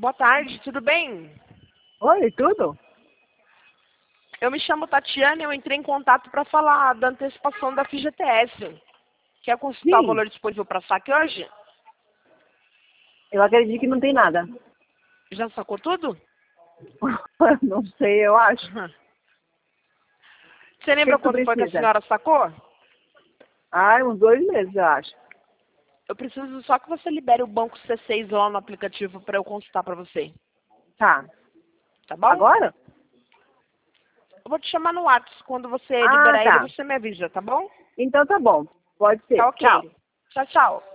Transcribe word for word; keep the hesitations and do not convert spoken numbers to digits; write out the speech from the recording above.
Boa tarde, tudo bem? Oi, tudo? Eu me chamo Tatiana e eu entrei em contato para falar da antecipação da F G T S. Quer consultar o Sim, valor disponível para saque hoje? eu acredito que não tem nada. Já sacou tudo? Não sei, eu acho. Uhum. Você O que, lembra que tu quando foi que a precisa? senhora sacou? Ah, uns dois meses, eu acho. Eu preciso só que você libere o banco C seis lá no aplicativo para eu consultar para você. Tá. Tá bom? Agora? Eu vou te chamar no WhatsApp. Quando você Ah, liberar ele, tá. você me avisa, tá bom? Então tá bom. Pode ser. Tá Tchau. ok. Tchau, tchau.